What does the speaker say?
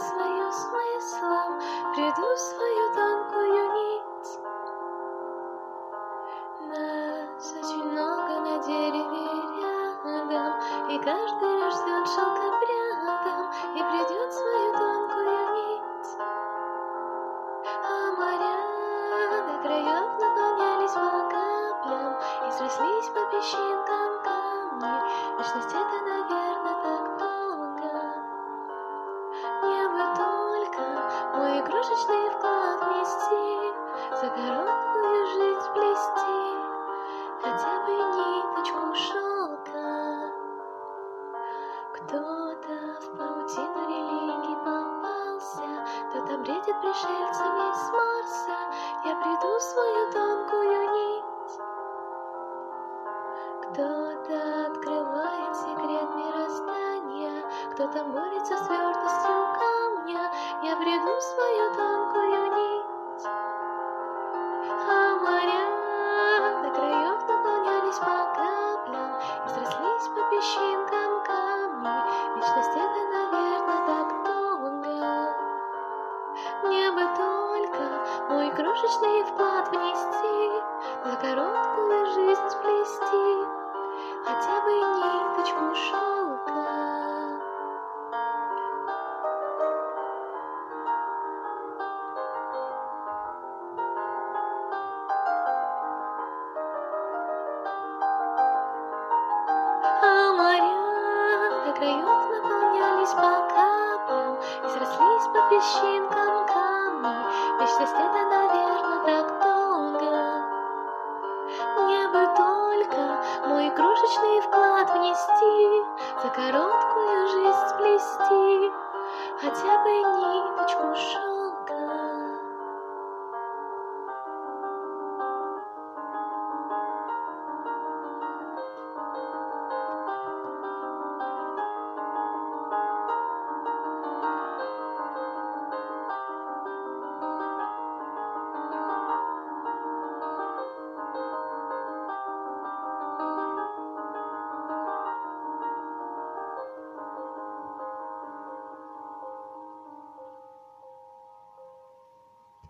свою смыслом, приду в свою тонкую нить. Нас очень много на дереве рядом, и каждый рожден шелкопрядом и придет свою тонкую нить. А моря до краев наполнялись по каплям и срослись по песчинкам камни. Вечность — это, наверное, так долго. Мне бы только мой игрушечный вклад внести, за короткую жизнь плести хотя бы ниточку шелка. Кто-то в паутину религий попался, кто-то бредит пришельцами с Марса. Я приду в свою тонкую нить. Кто-то открывает секрет мироздания, кто-то борется с твердостью камня. Я приду в свою тонкую нить. А моря до краев наполнялись по каплям и срослись по песчинкам камни. Вечность — это, наверное, так долго. Мне бы только мой крошечный вклад внести, за короткую жизнь сплести хотя бы ниточку шелка. А моря до краев наполнялись по каплям и срослись по песчинкам камни. Вечность — это, наверное, так долго. Мне бы только мой крошечный вклад внести, за короткую жизнь сплести хотя бы ниточку шелка.